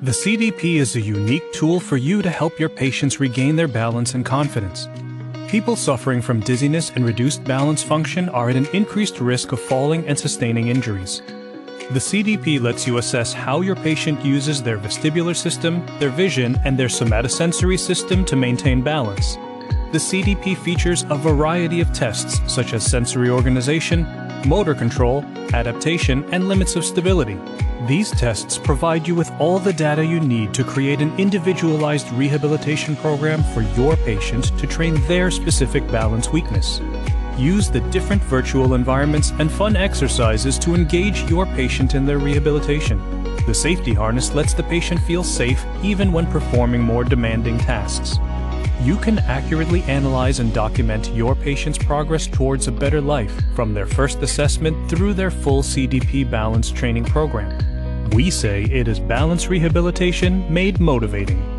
The CDP is a unique tool for you to help your patients regain their balance and confidence. People suffering from dizziness and reduced balance function are at an increased risk of falling and sustaining injuries. The CDP lets you assess how your patient uses their vestibular system, their vision, and their somatosensory system to maintain balance. The CDP features a variety of tests such as sensory organization, motor control, adaptation, and limits of stability. These tests provide you with all the data you need to create an individualized rehabilitation program for your patient to train their specific balance weakness. Use the different virtual environments and fun exercises to engage your patient in their rehabilitation. The safety harness lets the patient feel safe even when performing more demanding tasks. You can accurately analyze and document your patient's progress towards a better life from their first assessment through their full CDP balance training program. We say it is balance rehabilitation made motivating.